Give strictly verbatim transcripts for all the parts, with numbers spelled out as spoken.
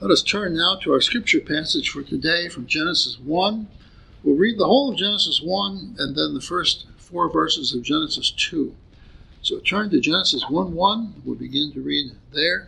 Let us turn now to our scripture passage for today from Genesis one. We'll read the whole of Genesis one and then the first four verses of Genesis two. So turn to Genesis one one. We'll begin to read there.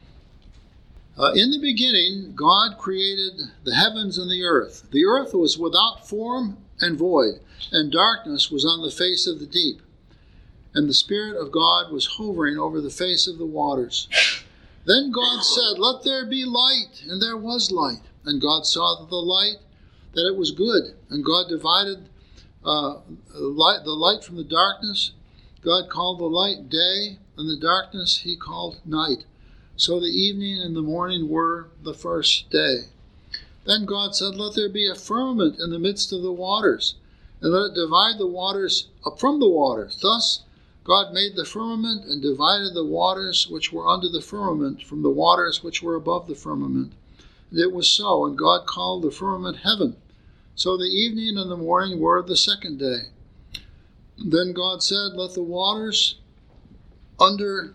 Uh, in the beginning, God created the heavens and the earth. The earth was without form and void, and darkness was on the face of the deep. And the Spirit of God was hovering over the face of the waters. Then God said, "Let there be light," and there was light. And God saw that the light, that it was good. And God divided uh, light, the light from the darkness. God called the light day, and the darkness he called night. So the evening and the morning were the first day. Then God said, "Let there be a firmament in the midst of the waters, and let it divide the waters up from the waters." Thus God made the firmament and divided the waters which were under the firmament from the waters which were above the firmament. And it was so, and God called the firmament heaven. So the evening and the morning were the second day. Then God said, "Let the waters under,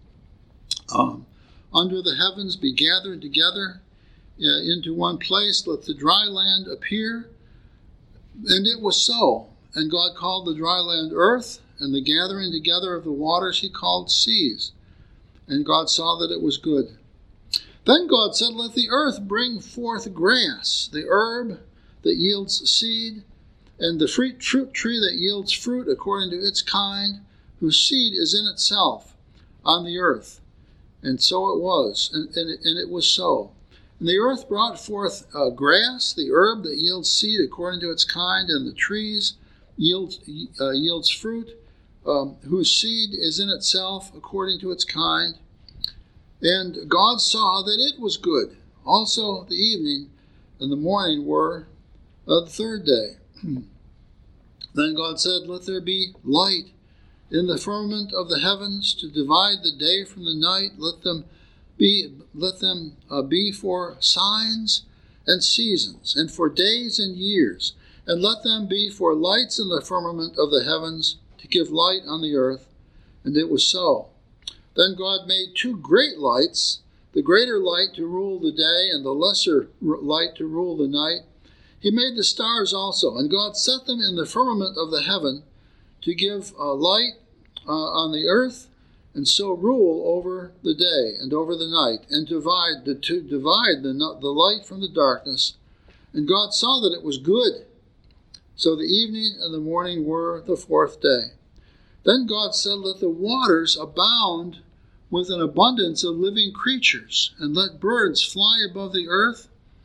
um, under the heavens be gathered together uh, into one place. Let the dry land appear." And it was so. And God called the dry land earth, and the gathering together of the waters he called seas. And God saw that it was good. Then God said, "Let the earth bring forth grass, the herb that yields seed, and the fruit tree that yields fruit according to its kind, whose seed is in itself on the earth." And so it was, and, and, it, and it was so. And the earth brought forth uh, grass, the herb that yields seed according to its kind, and the trees yields, uh, yields fruit, Um, whose seed is in itself according to its kind. And God saw that it was good. Also the evening and the morning were uh, the third day. Then God said, "Let there be light in the firmament of the heavens to divide the day from the night. Let them be, let them uh, be for signs and seasons, and for days and years, and let them be for lights in the firmament of the heavens, to give light on the earth." And it was so. Then God made two great lights, the greater light to rule the day, and the lesser light to rule the night. He made the stars also, and God set them in the firmament of the heaven to give uh, light uh, on the earth, and so rule over the day and over the night, and divide the, to divide the, the light from the darkness. And God saw that it was good. So the evening and the morning were the fourth day. Then God said, "Let the waters abound with an abundance of living creatures, and let birds fly above the earth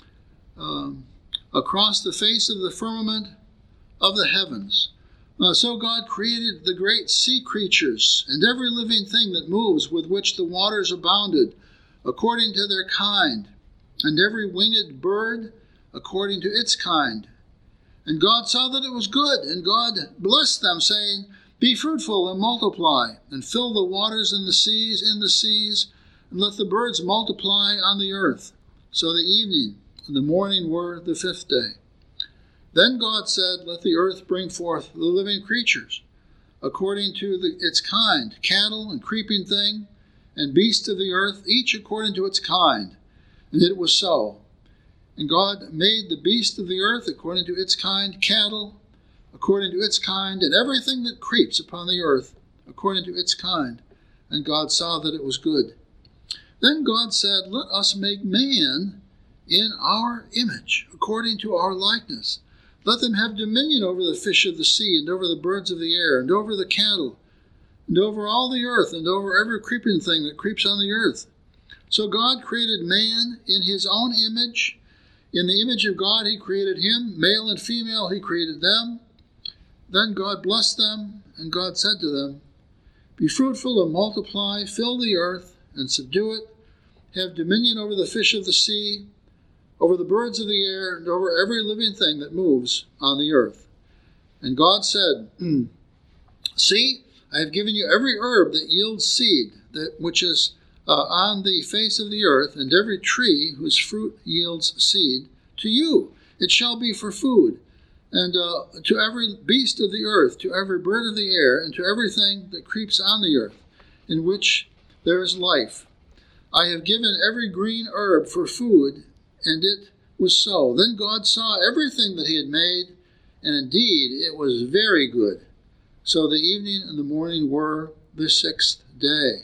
um, across the face of the firmament of the heavens." Uh, so God created the great sea creatures and every living thing that moves, with which the waters abounded, according to their kind, and every winged bird according to its kind. And God saw that it was good, and God blessed them, saying, "Be fruitful and multiply, and fill the waters in the seas in the seas, and let the birds multiply on the earth." So the evening and the morning were the fifth day. Then God said, "Let the earth bring forth the living creatures, according to the, its kind, cattle and creeping thing, and beasts of the earth, each according to its kind." And it was so. And God made the beast of the earth according to its kind, cattle according to its kind, and everything that creeps upon the earth according to its kind. And God saw that it was good. Then God said, "Let us make man in our image, according to our likeness. Let them have dominion over the fish of the sea, and over the birds of the air, and over the cattle, and over all the earth, and over every creeping thing that creeps on the earth." So God created man in his own image. In the image of God he created him, male and female he created them. Then God blessed them, and God said to them, "Be fruitful and multiply, fill the earth and subdue it, have dominion over the fish of the sea, over the birds of the air, and over every living thing that moves on the earth." And God said, "See, I have given you every herb that yields seed, that which is uh, on the face of the earth, and every tree whose fruit yields seed. To you it shall be for food, and uh, to every beast of the earth, to every bird of the air, and to everything that creeps on the earth, in which there is life." I have given every green herb for food, and it was so. Then God saw everything that he had made, and indeed it was very good. So the evening and the morning were the sixth day.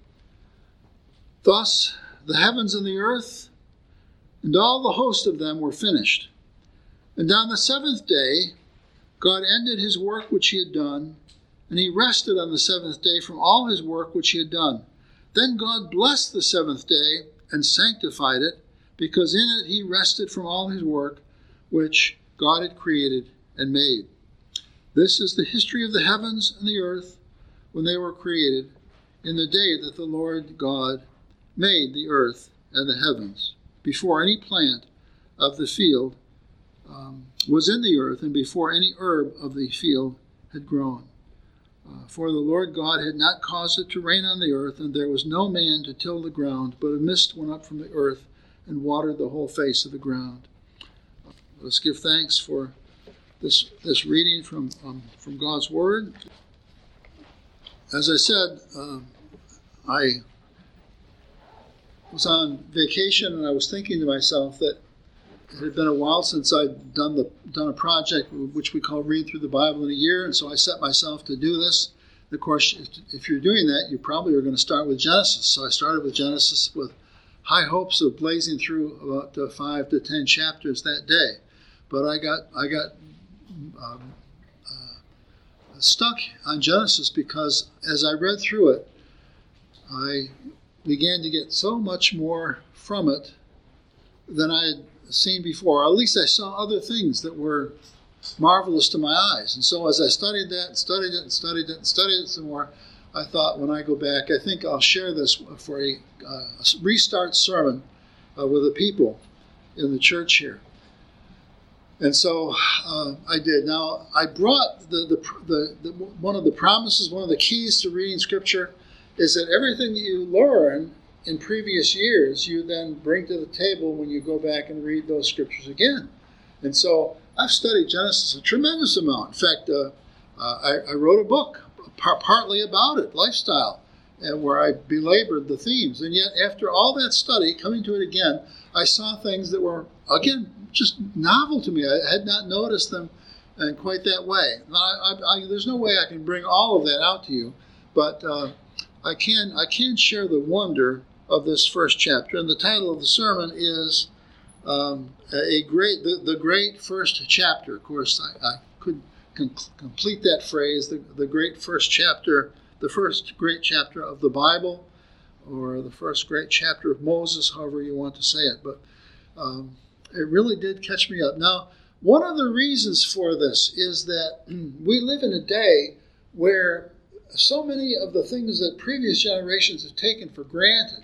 Thus the heavens and the earth and all the host of them were finished. And on the seventh day God ended his work which he had done, and he rested on the seventh day from all his work which he had done. Then God blessed the seventh day and sanctified it, because in it he rested from all his work which God had created and made. This is the history of the heavens and the earth when they were created, in the day that the Lord God made the earth and the heavens, before any plant of the field um, was in the earth, and before any herb of the field had grown. Uh, for the Lord God had not caused it to rain on the earth, and there was no man to till the ground, but a mist went up from the earth and watered the whole face of the ground. Let's give thanks for this this reading from um, from God's Word. As I said, uh, I was on vacation, and I was thinking to myself that it had been a while since I'd done the done a project which we call Read Through the Bible in a Year, and so I set myself to do this. Of course, if you're doing that, you probably are going to start with Genesis. So I started with Genesis with high hopes of blazing through about uh, five to ten chapters that day. But I got I got um, uh, stuck on Genesis because as I read through it, I began to get so much more from it than I had seen before. Or at least I saw other things that were marvelous to my eyes. And so as I studied that and studied it and studied it and studied it some more, I thought when I go back, I think I'll share this for a, uh, a restart sermon uh, with the people in the church here. And so uh, I did. Now, I brought the, the, the, the one of the promises, one of the keys to reading Scripture is that everything that you learn in previous years, you then bring to the table when you go back and read those Scriptures again. And so I've studied Genesis a tremendous amount. In fact, uh, uh, I, I wrote a book par- partly about it, Lifestyle, and where I belabored the themes. And yet, after all that study, coming to it again, I saw things that were, again, just novel to me. I had not noticed them in quite that way. Now, I, I, I, there's no way I can bring all of that out to you, but uh, I can I can share the wonder of this first chapter. And the title of the sermon is um, a great the, the great first chapter. Of course, I, I could com- complete that phrase, the, the great first chapter, the first great chapter of the Bible, or the first great chapter of Moses, however you want to say it. But um, it really did catch me up. Now, one of the reasons for this is that we live in a day where so many of the things that previous generations have taken for granted,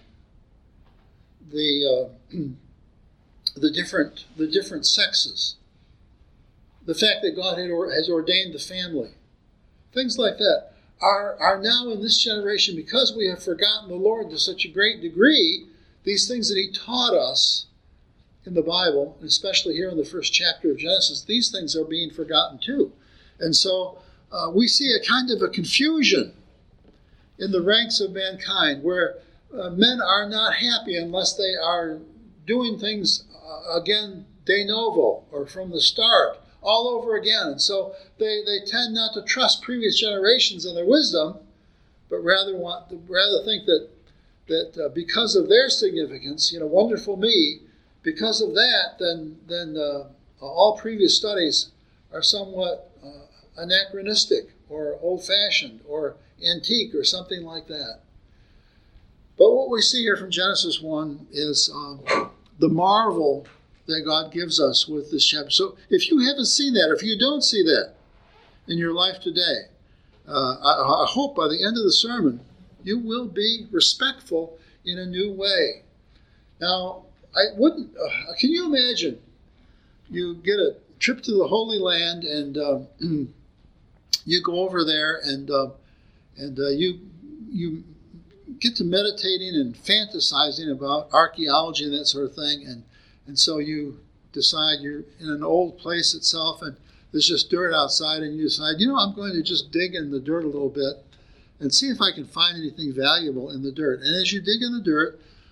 the uh, the different the different sexes, the fact that God had or, has ordained the family, things like that, are are now in this generation, because we have forgotten the Lord to such a great degree. These things that He taught us in the Bible, and especially here in the first chapter of Genesis, these things are being forgotten too. And so uh, we see a kind of a confusion in the ranks of mankind, where uh, men are not happy unless they are doing things uh, again de novo, or from the start, all over again. And so they, they tend not to trust previous generations and their wisdom, but rather want to, rather think that that uh, because of their significance, you know, wonderful me, because of that, then then uh, all previous studies are somewhat uh, anachronistic or old-fashioned or antique or something like that. But what we see here from Genesis one is uh, the marvel that God gives us with this chapter. So if you haven't seen that, or if you don't see that in your life today, uh, I, I hope by the end of the sermon you will be respectful in a new way. Now, I wouldn't. Uh, can you imagine? You get a trip to the Holy Land, and uh, you go over there, and uh, and uh, you you get to meditating and fantasizing about archaeology and that sort of thing, and and so you decide you're in an old place itself, and there's just dirt outside, and you decide, you know, I'm going to just dig in the dirt a little bit and see if I can find anything valuable in the dirt. And as you dig in the dirt,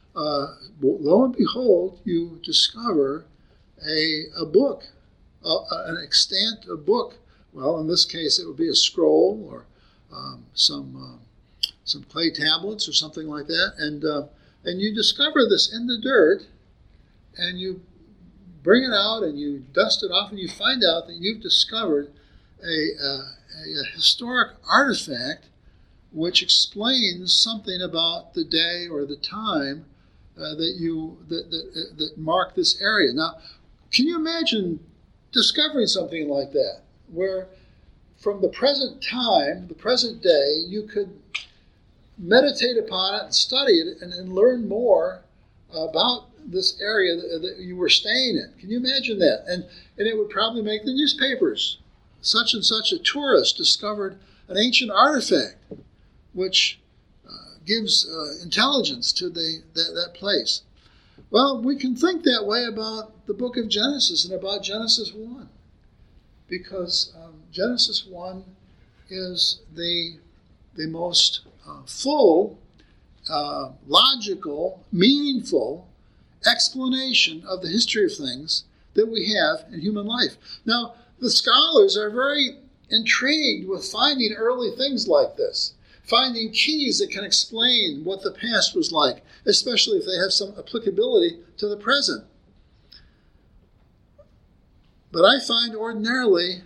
uh, lo and behold, you discover a, a book, uh, an extant a book. Well, in this case, it would be a scroll or um, some uh, some clay tablets or something like that, and uh, and you discover this in the dirt, and you bring it out and you dust it off, and you find out that you've discovered a, uh, a, a historic artifact which explains something about the day or the time uh, that you that, that that mark this area. Now, can you imagine discovering something like that, where from the present time, the present day, you could meditate upon it and study it and, and learn more about this area that, that you were staying in? Can you imagine that? And and it would probably make the newspapers. Such and such a tourist discovered an ancient artifact which uh, gives uh, intelligence to the that, that place. Well, we can think that way about the book of Genesis and about Genesis one, because um, Genesis one is the, the most uh, full, uh, logical, meaningful explanation of the history of things that we have in human life. Now, the scholars are very intrigued with finding early things like this, finding keys that can explain what the past was like, especially if they have some applicability to the present. But I find ordinarily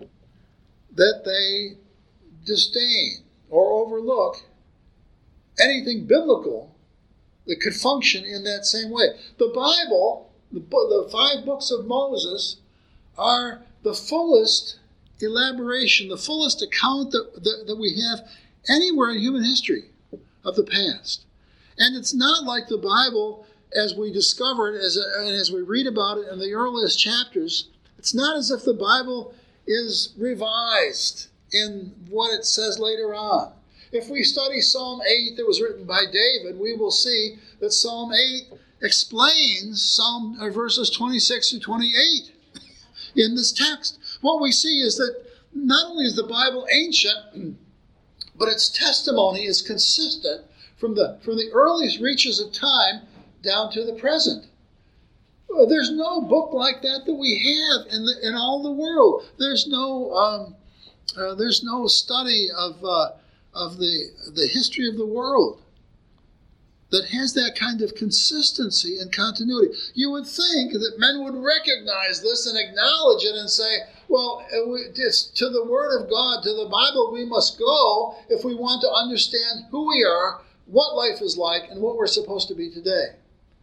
that they disdain or overlook anything biblical that could function in that same way. The Bible, the, the five books of Moses, are the fullest elaboration, the fullest account that, that, that we have anywhere in human history of the past. And it's not like the Bible, as we discovered, as, a, as we read about it in the earliest chapters, it's not as if the Bible is revised in what it says later on. If we study Psalm eight that was written by David, we will see that Psalm eight explains Psalm uh, verses twenty-six to twenty-eight in this text. What we see is that not only is the Bible ancient, but its testimony is consistent from the from the earliest reaches of time down to the present. There's no book like that that we have in the, in all the world. There's no um, uh, there's no study of uh, of the the history of the world that has that kind of consistency and continuity. You would think that men would recognize this and acknowledge it and say, well, it's to the Word of God, to the Bible we must go if we want to understand who we are, what life is like, and what we're supposed to be today.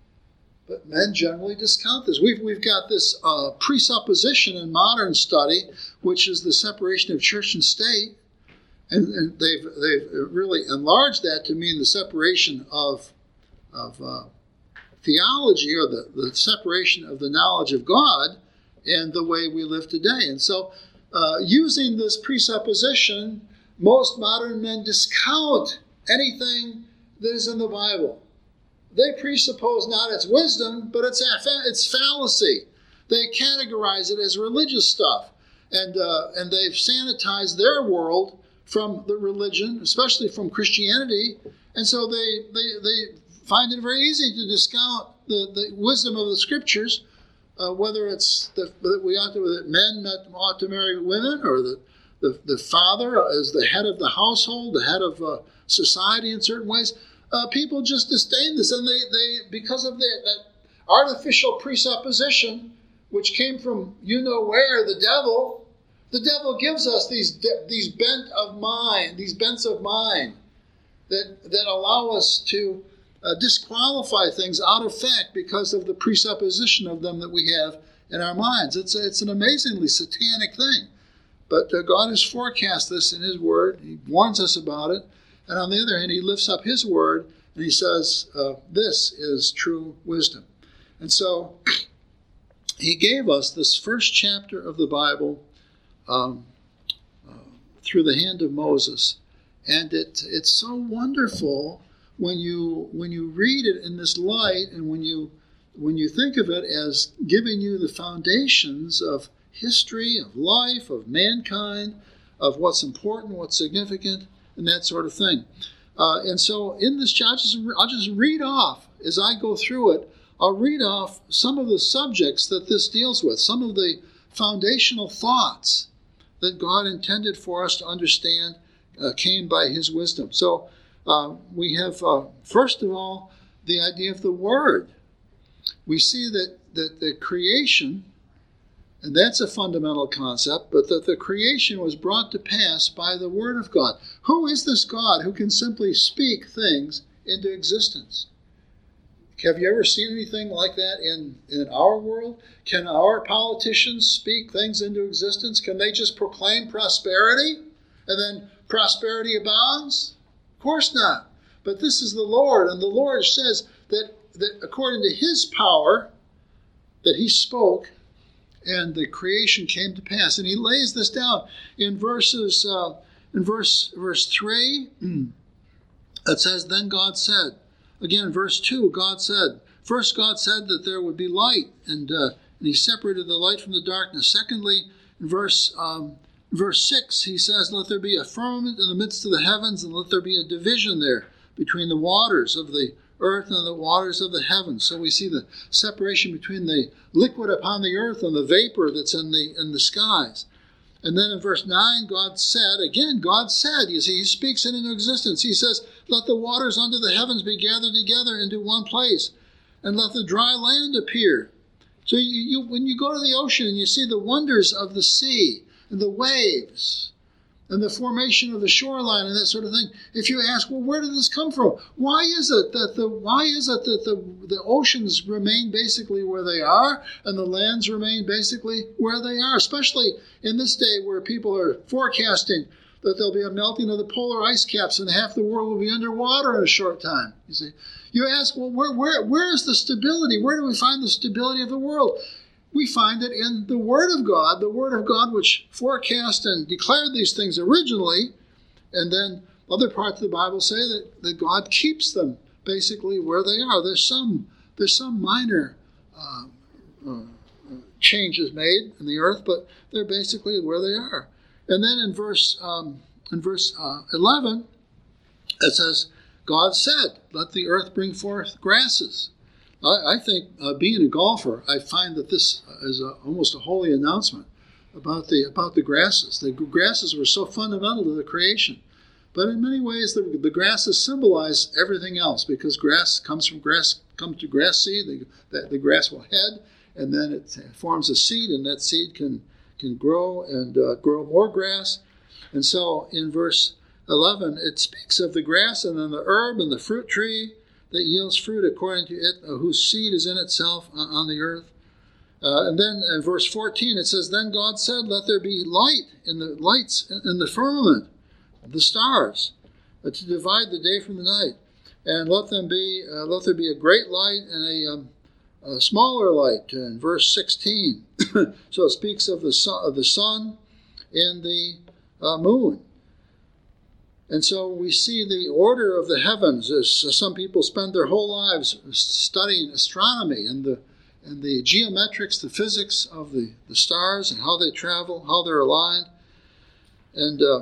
But men generally discount this. We've, we've got this uh, presupposition in modern study, which is the separation of church and state. And, and they've, they've really enlarged that to mean the separation of, of uh, theology, or the, the separation of the knowledge of God and the way we live today. And so uh, using this presupposition, most modern men discount anything that is in the Bible. They presuppose not its wisdom, but its, its fallacy. They categorize it as religious stuff. And, uh, and they've sanitized their world from the religion, especially from Christianity. And so they, they, they find it very easy to discount the, the wisdom of the Scriptures, uh, whether it's the, that we ought to, that men ought to marry women, or that the, the father is the head of the household, the head of uh, society in certain ways. Uh, people just disdain this, and they, they because of the, that artificial presupposition, which came from you know where, the devil. The devil gives us these de- these bent of mind, these bents of mind that that allow us to uh, disqualify things out of fact because of the presupposition of them that we have in our minds. It's a, it's an amazingly satanic thing, but uh, God has forecast this in His Word. He warns us about it. And on the other hand, He lifts up His Word and He says, uh, this is true wisdom. And so He gave us this first chapter of the Bible um, uh, through the hand of Moses. And it it's so wonderful when you when you read it in this light, and when you when you think of it as giving you the foundations of history, of life, of mankind, of what's important, what's significant, and that sort of thing. Uh, and so in this chapter, I'll just, I'll just read off, as I go through it, I'll read off some of the subjects that this deals with, some of the foundational thoughts that God intended for us to understand uh, came by his wisdom. So uh, we have, uh, first of all, the idea of the Word. We see that, that the creation, and that's a fundamental concept, but that the creation was brought to pass by the Word of God. Who is this God who can simply speak things into existence? Have you ever seen anything like that in, in our world? Can our politicians speak things into existence? Can they just proclaim prosperity and then prosperity abounds? Of course not. But this is the Lord, and the Lord says that, that according to his power, that he spoke, and the creation came to pass. And he lays this down in verses, uh, in verse verse three. It says, "Then God said." Again, verse two, God said. First, God said that there would be light, and, uh, and he separated the light from the darkness. Secondly, in verse um, verse six, he says, "Let there be a firmament in the midst of the heavens, and let there be a division there between the waters of the earth and the waters of the heavens." So we see the separation between the liquid upon the earth and the vapor that's in the in the skies. And then in verse nine, God said, again, God said, you see, he speaks it into existence. He says, "Let the waters under the heavens be gathered together into one place, and let the dry land appear." So you, you when you go to the ocean and you see the wonders of the sea and the waves, and the formation of the shoreline and that sort of thing. If you ask, well, where did this come from? Why is it that the why is it that the, the oceans remain basically where they are and the lands remain basically where they are, especially in this day where people are forecasting that there'll be a melting of the polar ice caps and half the world will be underwater in a short time. You see, you ask, well, where where where is the stability? Where do we find the stability of the world? We find it in the Word of God, the Word of God which forecast and declared these things originally, and then other parts of the Bible say that, that God keeps them basically where they are. There's some there's some minor uh, uh, changes made in the earth, but they're basically where they are. And then in verse um, in verse uh, eleven, it says, "God said, let the earth bring forth grasses." I, I think, uh, being a golfer, I find that this is a, almost a holy announcement about the about the grasses. The grasses were so fundamental to the creation. But in many ways, the, the grasses symbolize everything else, because grass comes from grass, comes to grass seed. The, the, the grass will head, and then it forms a seed, and that seed can, can grow and uh, grow more grass. And so in verse eleven, it speaks of the grass, and then the herb and the fruit tree that yields fruit according to it, uh, whose seed is in itself on, on the earth. Uh, and then in verse fourteen, it says, "Then God said, let there be light in the lights in the firmament, the stars, uh, to divide the day from the night, and let them be uh, let there be a great light and a, um, a smaller light." Uh, in verse sixteen, so it speaks of the sun, of the sun and the uh, moon. And so we see the order of the heavens as some people spend their whole lives studying astronomy and the and the geometrics, the physics of the, the stars and how they travel, how they're aligned. And uh,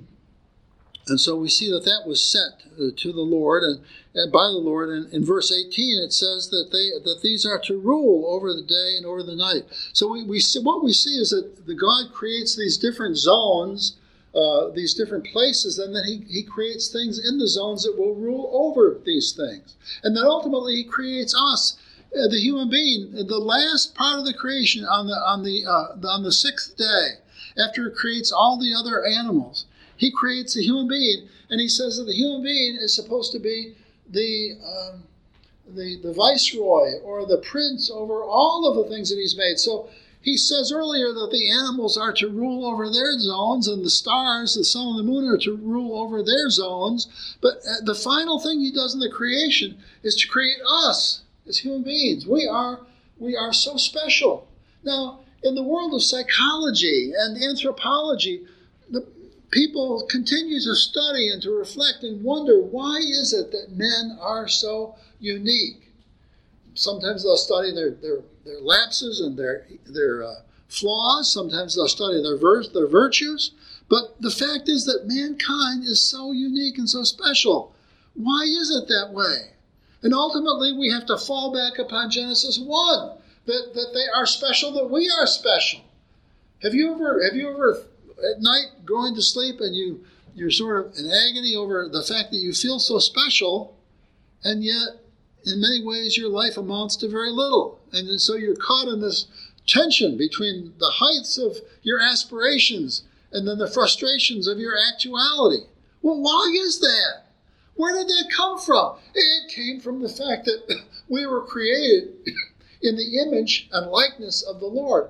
and so we see that that was set uh, to the Lord and, and by the Lord. And in verse eighteen, it says that they that these are to rule over the day and over the night. So we, we see, what we see is that the God creates these different zones, Uh, these different places, and then he, he creates things in the zones that will rule over these things. And then ultimately he creates us, uh, the human being, the last part of the creation on the on the uh, on the sixth day, after he creates all the other animals. He creates a human being, and he says that the human being is supposed to be the um, the the viceroy or the prince over all of the things that he's made. So he says earlier that the animals are to rule over their zones, and the stars, the sun and the moon, are to rule over their zones. But the final thing he does in the creation is to create us as human beings. We are, we are so special. Now, in the world of psychology and anthropology, the people continue to study and to reflect and wonder, why is it that men are so unique? Sometimes they'll study their, their, their lapses and their, their uh, flaws. Sometimes they'll study their, vir- their virtues. But the fact is that mankind is so unique and so special. Why is it that way? And ultimately, we have to fall back upon Genesis one, that, that they are special, that we are special. Have you ever, have you ever at night going to sleep and you, you're sort of in agony over the fact that you feel so special, and yet in many ways your life amounts to very little. And so you're caught in this tension between the heights of your aspirations and then the frustrations of your actuality. Well, why is that? Where did that come from? It came from the fact that we were created in the image and likeness of the Lord.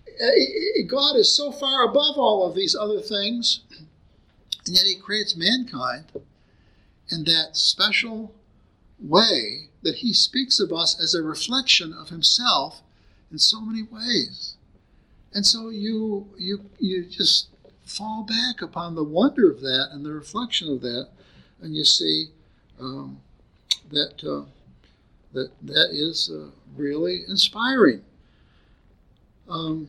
God is so far above all of these other things, and yet he creates mankind in that special way that he speaks of us as a reflection of himself in so many ways. And so you you you just fall back upon the wonder of that and the reflection of that, and you see um, that uh, that that is uh, really inspiring. Um,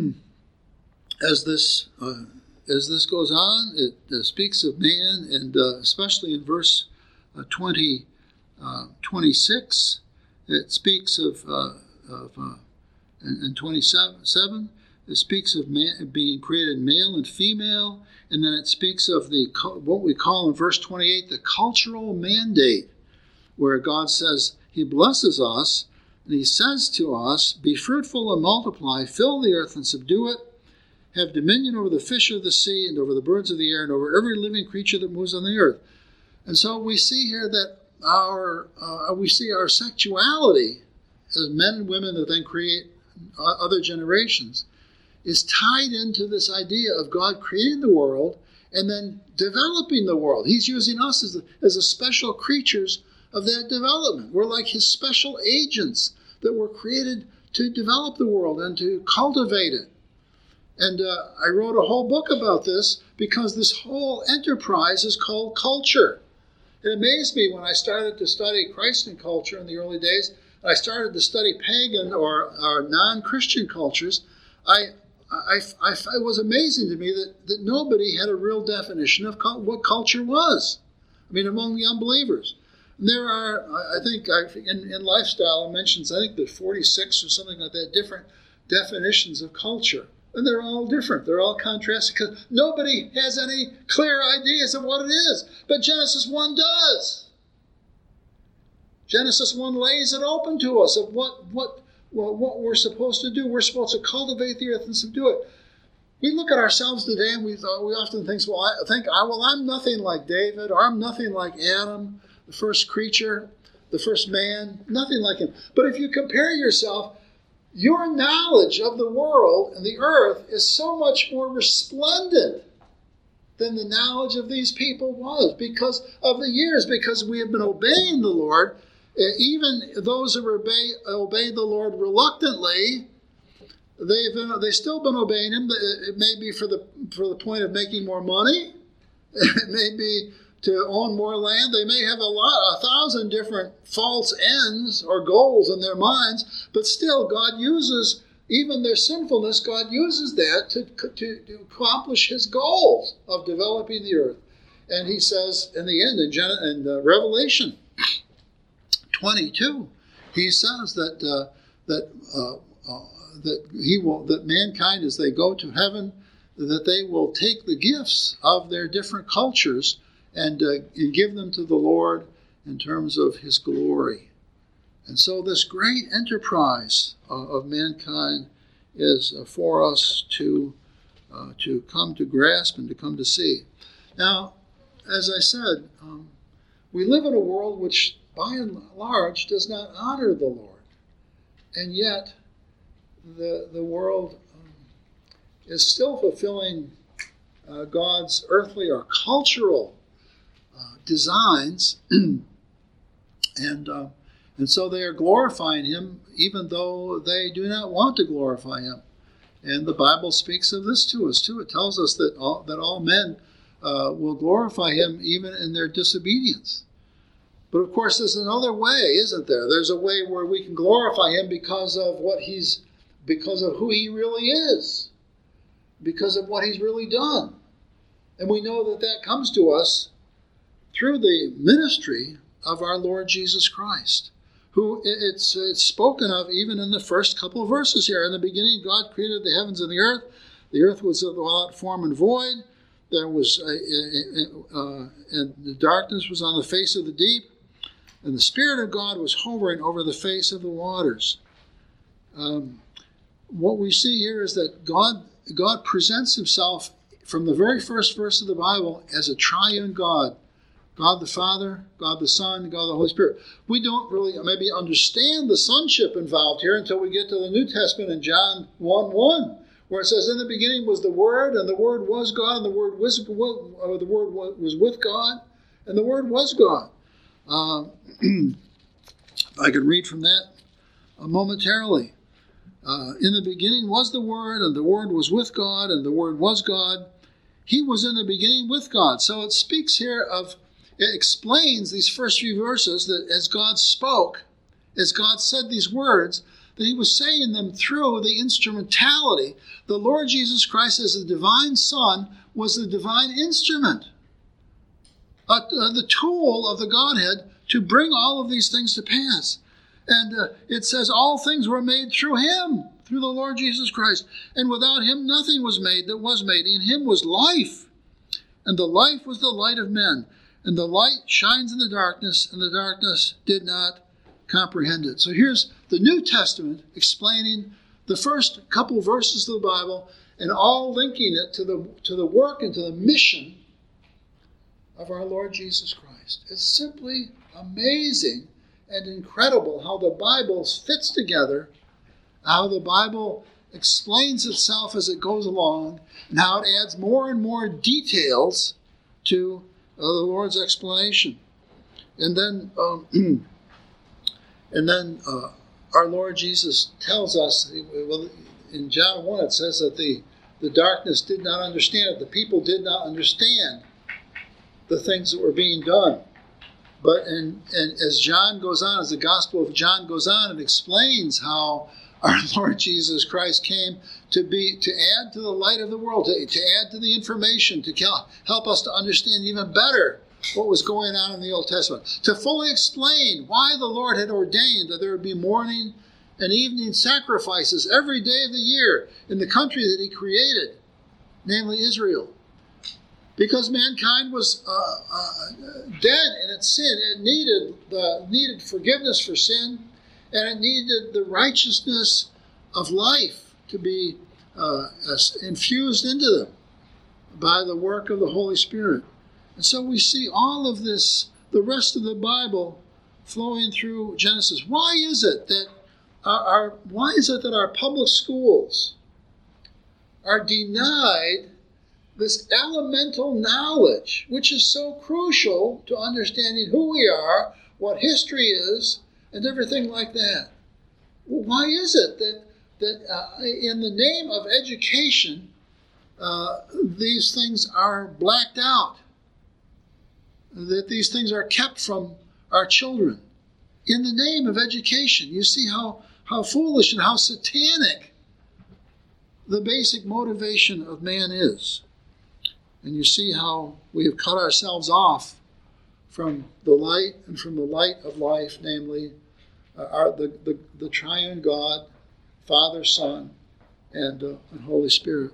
as this uh, as this goes on, it uh, speaks of man, and uh, especially in verse uh, twenty, uh, twenty-six, it speaks of uh, of uh, and, and twenty-seven. It speaks of man being created male and female, and then it speaks of the what we call in verse twenty-eight the cultural mandate, where God says he blesses us, and he says to us, "Be fruitful and multiply, fill the earth and subdue it, have dominion over the fish of the sea and over the birds of the air and over every living creature that moves on the earth." And so we see here that our uh, we see our sexuality as men and women that then create other generations is tied into this idea of God creating the world and then developing the world. He's using us as a, as a special creatures of that development. We're like his special agents that were created to develop the world and to cultivate it. And uh, I wrote a whole book about this because this whole enterprise is called culture. It amazed me when I started to study Christ and culture in the early days. I started to study pagan or, or non-Christian cultures. I I, I, it was amazing to me that, that nobody had a real definition of cu- what culture was. I mean, among the unbelievers. And there are, I think, I, in, in Lifestyle, it mentions, I think, that forty-six or something like that, different definitions of culture. And they're all different. They're all contrasted because nobody has any clear ideas of what it is. But Genesis one does. Genesis one lays it open to us of what what. Well, what we're supposed to do. We're supposed to cultivate the earth and subdue it. We look at ourselves today and we thought, we often think, well, I think, I, well, I'm nothing like David, or I'm nothing like Adam, the first creature, the first man, nothing like him. But if you compare yourself, your knowledge of the world and the earth is so much more resplendent than the knowledge of these people was because of the years, because we have been obeying the Lord. Even those who obey, obey the Lord reluctantly, they've been, they've still been obeying him. It may be for the for the point of making more money. It may be to own more land. They may have a lot, a thousand different false ends or goals in their minds, but still God uses, even their sinfulness, God uses that to, to, to accomplish his goals of developing the earth. And he says in the end, in, Gen- in uh, Revelation twenty-two, he says that uh, that uh, uh, that he will that mankind, as they go to heaven, that they will take the gifts of their different cultures and, uh, and give them to the Lord in terms of his glory. And so this great enterprise uh, of mankind is uh, for us to uh, to come to grasp and to come to see. Now, as I said, um, we live in a world which by and large does not honor the Lord. And yet, the the world um, is still fulfilling uh, God's earthly or cultural uh, designs, and uh, and so they are glorifying him even though they do not want to glorify him. And the Bible speaks of this to us too. It tells us that all, that all men uh, will glorify him even in their disobedience. But of course, there's another way, isn't there? There's a way where we can glorify him because of what he's, because of who he really is, because of what he's really done. And we know that that comes to us through the ministry of our Lord Jesus Christ, who it's, it's spoken of even in the first couple of verses here. In the beginning, God created the heavens and the earth. The earth was without form and void. There was, a, a, a, uh, and the darkness was on the face of the deep, and the Spirit of God was hovering over the face of the waters. Um, what we see here is that God, God presents himself from the very first verse of the Bible as a triune God. God the Father, God the Son, God the Holy Spirit. We don't really maybe understand the sonship involved here until we get to the New Testament in John one one, where it says, in the beginning was the Word, and the Word was God, and the Word was, or the Word was with God, and the Word was God. Uh, I could read from that uh, momentarily. Uh, in the beginning was the Word, and the Word was with God, and the Word was God. He was in the beginning with God. So it speaks here of, it explains these first few verses that as God spoke, as God said these words, that he was saying them through the instrumentality. The Lord Jesus Christ as the divine Son was the divine instrument, uh, uh, the tool of the Godhead to bring all of these things to pass. And uh, it says all things were made through him, through the Lord Jesus Christ. And without him nothing was made that was made. In him was life, and the life was the light of men. And the light shines in the darkness, and the darkness did not comprehend it. So here's the New Testament explaining the first couple verses of the Bible and all linking it to the, to the work and to the mission of our Lord Jesus Christ. It's simply amazing and incredible how the Bible fits together, how the Bible explains itself as it goes along, and how it adds more and more details to uh, the Lord's explanation. And then, um, and then uh, our Lord Jesus tells us, well, in John one it says that the, the darkness did not understand it. The people did not understand the things that were being done. But and, and as John goes on, as the Gospel of John goes on, it explains how our Lord Jesus Christ came to be to add to the light of the world, to, to add to the information, to help us to understand even better what was going on in the Old Testament, to fully explain why the Lord had ordained that there would be morning and evening sacrifices every day of the year in the country that he created, namely Israel. Because mankind was uh, uh, dead in its sin. It needed the needed forgiveness for sin, and it needed the righteousness of life to be uh, infused into them by the work of the Holy Spirit. And so we see all of this, the rest of the Bible, flowing through Genesis. Why is it that our, our why is it that our public schools are denied this elemental knowledge, which is so crucial to understanding who we are, what history is, and everything like that? Why is it that that uh, in the name of education, uh, these things are blacked out? That these things are kept from our children in the name of education? You see how, how foolish and how satanic the basic motivation of man is. And you see how we have cut ourselves off from the light and from the light of life, namely uh, our, the, the, the triune God, Father, Son, and, uh, and Holy Spirit.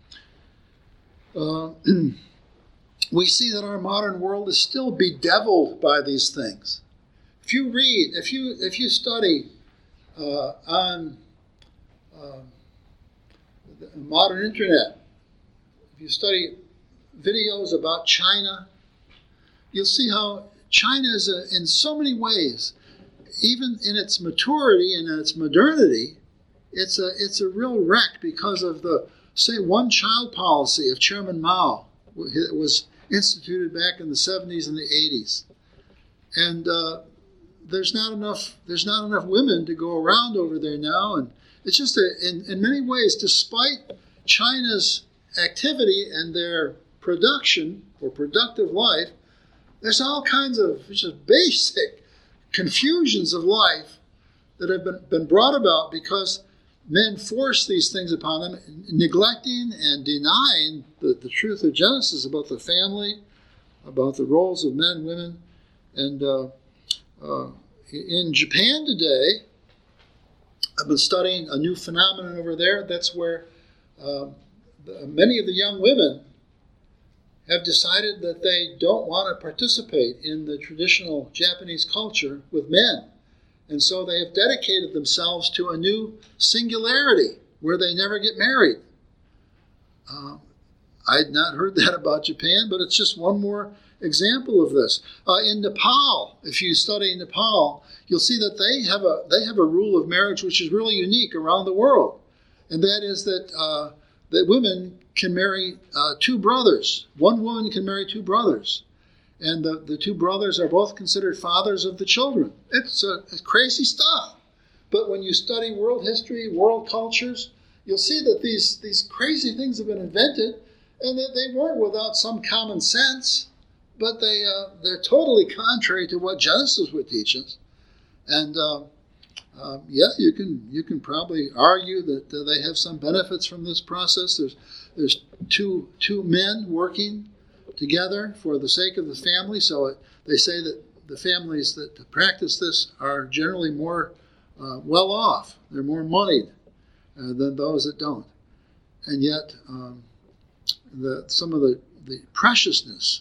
Uh, we see that our modern world is still bedeviled by these things. If you read, if you if you study uh, on uh, the modern internet, if you study videos about China, you'll see how China is a, in so many ways, even in its maturity and in its modernity, it's a it's a real wreck because of the, say, one-child policy of Chairman Mao. It was instituted back in the seventies and the eighties. And uh, there's not enough there's not enough women to go around over there now. And it's just, a, in, in many ways, despite China's activity and their production or productive life, there's all kinds of just basic confusions of life that have been, been brought about because men force these things upon them, neglecting and denying the, the truth of Genesis about the family, about the roles of men and women. And uh, uh, in Japan today, I've been studying a new phenomenon over there. That's where uh, many of the young women have decided that they don't want to participate in the traditional Japanese culture with men. And so they have dedicated themselves to a new singularity where they never get married. Uh, I had not heard that about Japan, but it's just one more example of this. Uh, in Nepal, if you study in Nepal, you'll see that they have a they have a rule of marriage which is really unique around the world, and that is that uh, that women can marry uh, two brothers. One woman can marry two brothers, and the, the two brothers are both considered fathers of the children. It's, uh, it's crazy stuff, but when you study world history, world cultures, you'll see that these these crazy things have been invented, and that they weren't without some common sense. But they, uh, they're totally contrary to what Genesis would teach us. And uh, uh, yeah, you can you can probably argue that uh, they have some benefits from this process. There's there's two two men working together for the sake of the family. So it, they say that the families that practice this are generally more uh, well off. They're more moneyed uh, than those that don't. And yet, um, the some of the, the preciousness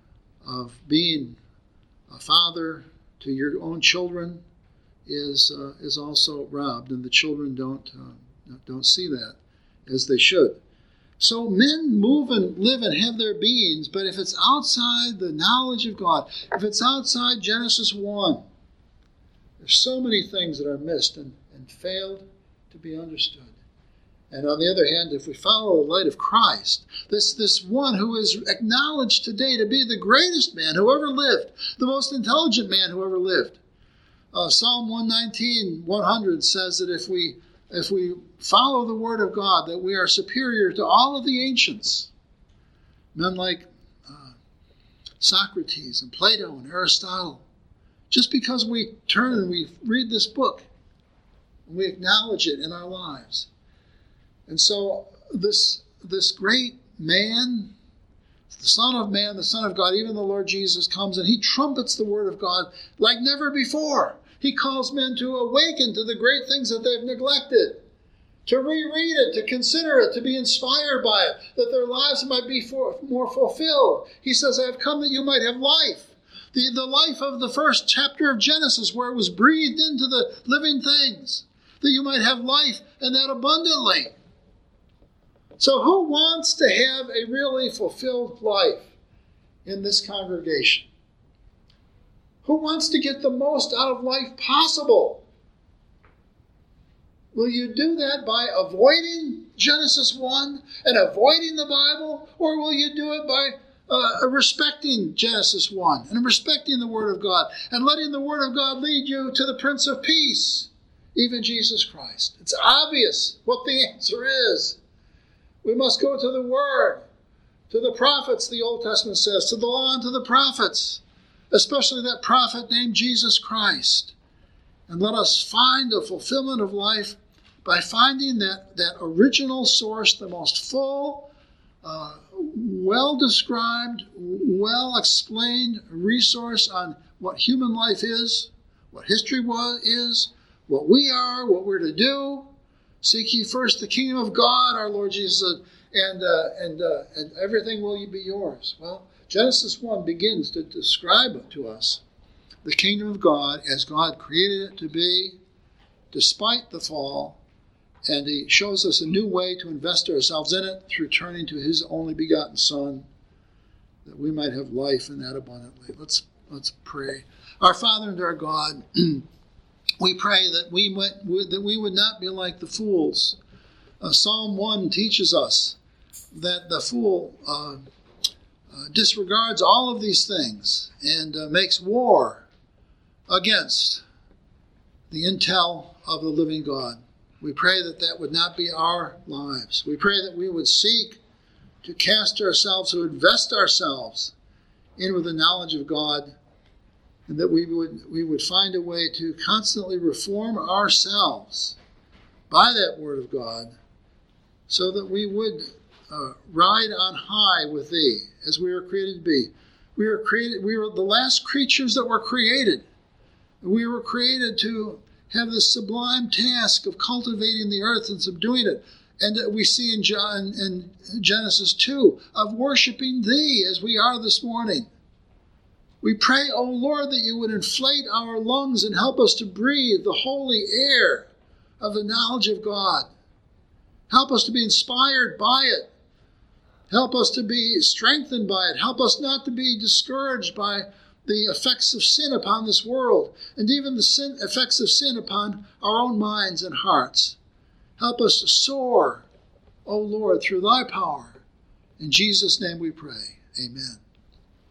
of being a father to your own children is uh, is also robbed, and the children don't uh, don't see that as they should. So men move and live and have their beings, but if it's outside the knowledge of God, if it's outside Genesis one, there's so many things that are missed and, and failed to be understood. And on the other hand, if we follow the light of Christ, this, this one who is acknowledged today to be the greatest man who ever lived, the most intelligent man who ever lived. Uh, Psalm one nineteen, one hundred says that if we, if we follow the word of God, that we are superior to all of the ancients. Men like uh, Socrates and Plato and Aristotle. Just because we turn and we read this book, and we acknowledge it in our lives. And so this this great man, the Son of Man, the Son of God, even the Lord Jesus comes and he trumpets the word of God like never before. He calls men to awaken to the great things that they've neglected, to reread it, to consider it, to be inspired by it, that their lives might be for, more fulfilled. He says, I have come that you might have life. The, the life of the first chapter of Genesis, where it was breathed into the living things, that you might have life and that abundantly. So who wants to have a really fulfilled life in this congregation? Who wants to get the most out of life possible? Will you do that by avoiding Genesis one and avoiding the Bible? Or will you do it by uh, respecting Genesis one and respecting the Word of God and letting the Word of God lead you to the Prince of Peace, even Jesus Christ? It's obvious what the answer is. We must go to the Word, to the prophets, the Old Testament says, to the law and to the prophets, especially that prophet named Jesus Christ. And let us find the fulfillment of life by finding that, that original source, the most full, uh, well-described, well-explained resource on what human life is, what history was, is, what we are, what we're to do. Seek ye first the kingdom of God, our Lord Jesus said, and uh, and uh, and everything will be yours. Well, Genesis one begins to describe to us the kingdom of God as God created it to be, despite the fall, and he shows us a new way to invest ourselves in it through turning to his only begotten Son, that we might have life in that abundantly. Let's let's pray. Our Father and our God, we pray that we might, that we would not be like the fools. Uh, Psalm one teaches us that the fool uh, uh, disregards all of these things and uh, makes war against the intel of the living God. We pray that that would not be our lives. We pray that we would seek to cast ourselves, to invest ourselves in with the knowledge of God, and that we would we would find a way to constantly reform ourselves by that word of God, so that we would uh, ride on high with thee, as we are created to be, We were created, we were the last creatures that were created. We were created to have this sublime task of cultivating the earth and subduing it. And we see in John in Genesis two of worshiping thee as we are this morning. We pray, O Lord, that you would inflate our lungs and help us to breathe the holy air of the knowledge of God. Help us to be inspired by it. Help us to be strengthened by it. Help us not to be discouraged by the effects of sin upon this world, and even the sin, effects of sin upon our own minds and hearts. Help us to soar, O Lord, through thy power. In Jesus' name we pray. Amen.